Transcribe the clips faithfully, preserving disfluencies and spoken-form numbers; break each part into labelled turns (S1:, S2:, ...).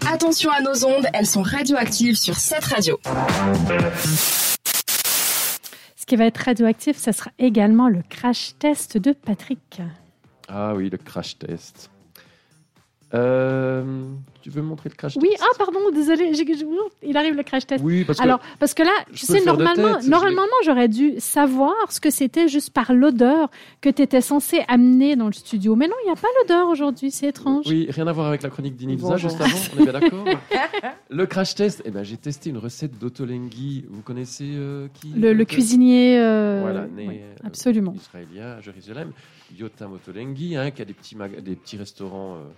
S1: Attention à nos ondes, elles sont radioactives sur cette radio.
S2: Ce qui va être radioactif, ce sera également le crash test de Patrick.
S3: Ah oui, le crash test. Euh, tu veux me montrer le crash test?
S2: Oui, ah pardon, désolé, j'ai, j'ai, il arrive le crash test.
S3: Oui, parce que
S2: alors parce que là, tu sais, normalement, tête, normalement, j'aurais dû savoir ce que c'était juste par l'odeur que tu étais censé amener dans le studio. Mais non, il n'y a pas l'odeur aujourd'hui, c'est étrange.
S3: Oui, rien à voir avec la chronique d'Inivza bon, juste bon. avant. On est bien d'accord. Le crash test, eh ben, j'ai testé une recette d'Ottolenghi. Vous connaissez euh, qui
S2: Le, le cuisinier. Euh...
S3: Voilà, né
S2: oui, absolument.
S3: Euh, israélien à Jérusalem, Yotam Ottolenghi, hein, qui a des petits mag- des petits restaurants. Euh,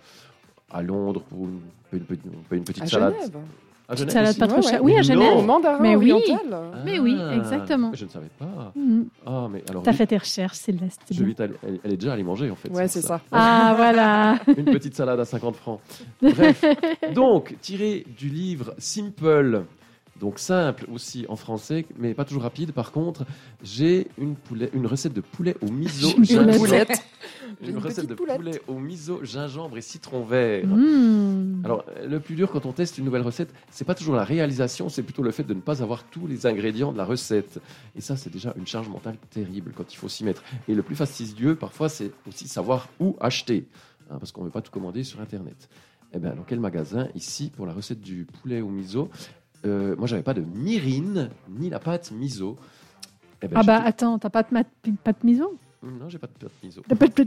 S3: à Londres pour une, une, une, une petite
S4: à
S3: salade.
S4: Genève.
S3: À Genève.
S2: Salade pas trop
S4: chère.
S2: Ouais, oui, à Genève.
S4: Au mandarin
S2: mais oui.
S4: oriental.
S2: Ah, mais oui, exactement.
S3: Je ne savais pas.
S2: Mm-hmm.
S3: Ah, mais alors.
S2: T'as fait tes recherches, Céleste.
S3: Je vais elle, elle est déjà allée manger en fait.
S4: Ouais, c'est ça. ça.
S2: Ah, voilà.
S3: Une petite salade à cinquante francs. Bref. Donc, tiré du livre Simple. Donc simple aussi en français, mais pas toujours rapide. Par contre, j'ai une, poulet, une recette de poulet au miso.
S4: Une poulette.
S3: Une, une recette de poulette. poulet au miso, gingembre et citron vert.
S2: Mmh.
S3: Alors, le plus dur quand on teste une nouvelle recette, c'est pas toujours la réalisation, c'est plutôt le fait de ne pas avoir tous les ingrédients de la recette. Et ça, c'est déjà une charge mentale terrible quand il faut s'y mettre. Et le plus fastidieux, parfois, c'est aussi savoir où acheter, hein, parce qu'on ne veut pas tout commander sur Internet. Eh bien, dans quel magasin, ici, pour la recette du poulet au miso, Euh, moi, j'avais pas de myrrhine ni la pâte miso.
S2: Eh ben, ah bah tout... attends, t'as pas de mat- pâte miso?
S3: Non, j'ai pas de pâte miso.
S2: T'as pas de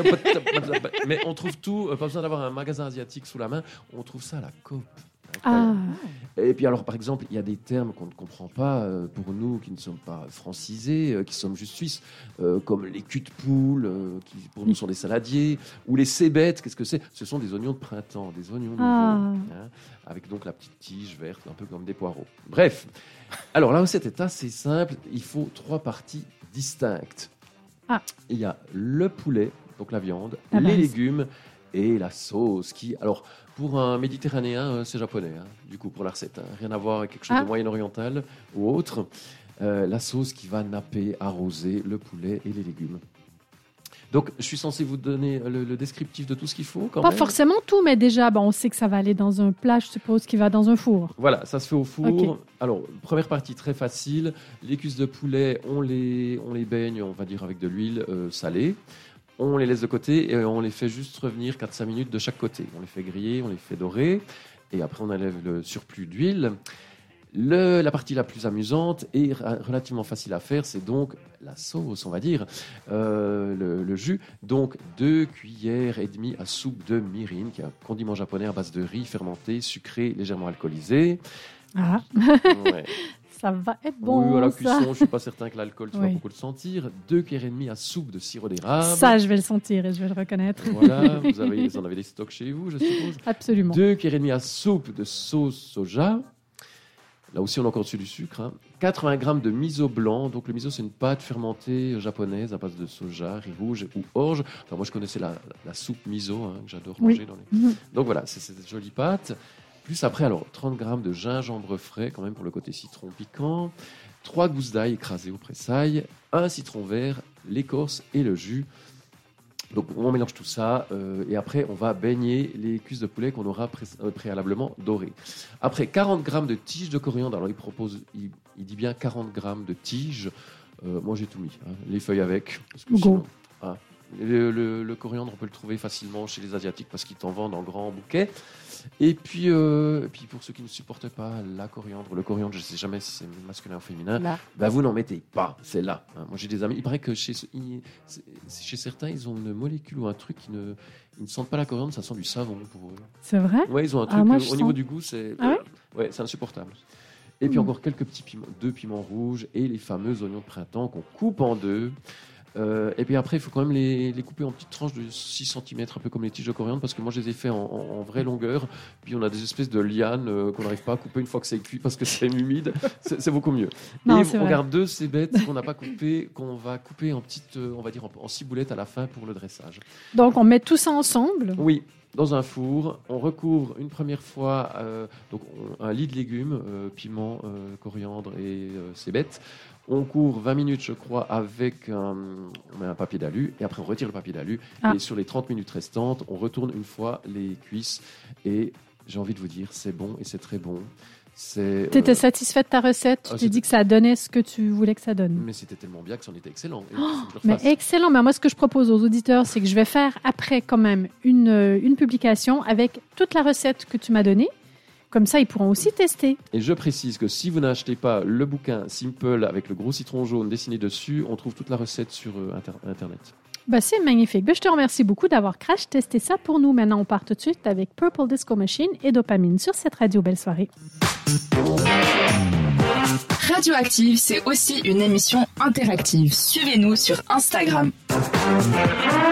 S2: pâte...
S3: Mais on trouve tout. Pas besoin d'avoir un magasin asiatique sous la main. On trouve ça à la Coop.
S2: Ah.
S3: Et puis alors, par exemple, il y a des termes qu'on ne comprend pas euh, pour nous qui ne sommes pas francisés, euh, qui sommes juste suisses, euh, comme les culs de poule, euh, qui pour nous sont des saladiers, ou les cébettes. Qu'est-ce que c'est? Ce sont des oignons de printemps, des oignons nouveaux,
S2: ah.
S3: hein, avec donc la petite tige verte, un peu comme des poireaux. Bref, alors la recette est assez simple. Il faut trois parties distinctes.
S2: Ah.
S3: Il y a le poulet, donc la viande,
S2: ah
S3: les
S2: ben,
S3: légumes et la sauce qui, alors. Pour un méditerranéen, c'est japonais, hein, du coup, pour la recette. Hein. Rien à voir avec quelque chose ah. de moyen-oriental ou autre. Euh, la sauce qui va napper, arroser le poulet et les légumes. Donc, je suis censé vous donner le, le descriptif de tout ce qu'il faut, quand
S2: Pas
S3: même.
S2: forcément tout, mais déjà, bah, on sait que ça va aller dans un plat, je suppose, qui va dans un four.
S3: Voilà, ça se fait au four.
S2: Okay.
S3: Alors, première partie très facile. Les cuisses de poulet, on les, on les baigne, on va dire, avec de l'huile euh, salée. On les laisse de côté et on les fait juste revenir quatre à cinq minutes de chaque côté. On les fait griller, on les fait dorer et après on enlève le surplus d'huile. Le, la partie la plus amusante et relativement facile à faire, c'est donc la sauce, on va dire, euh, le, le jus. Donc deux cuillères et demie à soupe de mirin, qui est un condiment japonais à base de riz fermenté, sucré, légèrement alcoolisé.
S2: Ah.
S3: Ouais.
S2: Ça va être bon.
S3: Oui, à la
S2: ça.
S3: cuisson, je ne suis pas certain que l'alcool, tu
S2: oui.
S3: vas beaucoup le sentir. Deux cuillères et demie à soupe de sirop d'érable.
S2: Ça, je vais le sentir et je vais le reconnaître.
S3: Voilà, vous, avez, vous en avez des stocks chez vous, je suppose.
S2: Absolument.
S3: Deux cuillères et demie à soupe de sauce soja. Là aussi, on a encore dessus du sucre. Hein. quatre-vingts grammes de miso blanc. Donc, le miso, c'est une pâte fermentée japonaise à base de soja, riz rouge ou orge. Enfin, moi, je connaissais la, la soupe miso, hein, que j'adore
S2: oui.
S3: manger. Dans les... mmh. Donc, voilà, c'est cette jolie pâte. Plus après, alors, trente grammes de gingembre frais, quand même, pour le côté citron piquant. trois gousses d'ail écrasées au pressail. Un citron vert, l'écorce et le jus. Donc, on mélange tout ça. Euh, et après, on va baigner les cuisses de poulet qu'on aura pré- euh, préalablement dorées. Après, quarante grammes de tiges de coriandre. Alors, il propose, il, il dit bien quarante grammes de tiges. Euh, moi, j'ai tout mis. Hein. Les feuilles avec. Parce que sinon, hein, le, le, le coriandre, on peut le trouver facilement chez les Asiatiques parce qu'ils t'en vendent en grands bouquets. Et puis, euh, et puis pour ceux qui ne supportent pas la coriandre, le coriandre, je ne sais jamais si c'est masculin ou féminin, bah vous n'en mettez pas, c'est là. Hein. Moi j'ai des amis, il paraît que chez, chez certains, ils ont une molécule ou un truc qui ne, ils ne sentent pas la coriandre, ça sent du savon pour eux.
S2: C'est vrai?
S3: Oui, ils ont un truc,
S2: ah, moi,
S3: euh, au
S2: sens...
S3: niveau du goût, c'est,
S2: ah, ouais
S3: ouais, c'est insupportable. Et puis mmh. encore quelques petits piments, deux piments rouges et les fameux oignons de printemps qu'on coupe en deux. Euh, et puis après, il faut quand même les, les couper en petites tranches de six centimètres, un peu comme les tiges de coriandre, parce que moi, je les ai fait en, en, en vraie longueur. Puis on a des espèces de lianes euh, qu'on n'arrive pas à couper une fois que c'est cuit parce que c'est humide. C'est, c'est beaucoup mieux.
S2: Non,
S3: et
S2: c'est
S3: on
S2: vrai.
S3: garde deux cébettes qu'on n'a pas coupées, qu'on va couper en petites, euh, on va dire en, en ciboulettes à la fin pour le dressage.
S2: Donc on met tout ça ensemble.
S3: Oui. Dans un four, on recouvre une première fois euh, donc on, un lit de légumes, euh, piment, euh, coriandre et euh, cébettes. On couvre vingt minutes, je crois, avec un, on met un papier d'alu et après on retire le papier d'alu. Ah. Et sur les trente minutes restantes, on retourne une fois les cuisses et j'ai envie de vous dire, c'est bon et c'est très bon. C'est,
S2: tu étais
S3: euh...
S2: satisfaite de ta recette? Tu ah, t'es dit que ça donnait ce que tu voulais que ça donne?
S3: Mais c'était tellement bien que c'en était excellent. Et
S2: oh, mais excellent. Mais moi, ce que je propose aux auditeurs, c'est que je vais faire après quand même une, une publication avec toute la recette que tu m'as donnée. Comme ça, ils pourront aussi tester.
S3: Et je précise que si vous n'achetez pas le bouquin Simple avec le gros citron jaune dessiné dessus, on trouve toute la recette sur euh, inter- Internet.
S2: Bah, c'est magnifique. Bah, je te remercie beaucoup d'avoir crash testé ça pour nous. Maintenant, on part tout de suite avec Purple Disco Machine et Dopamine sur cette radio. Belle soirée.
S1: Radioactive, c'est aussi une émission interactive. Suivez-nous sur Instagram.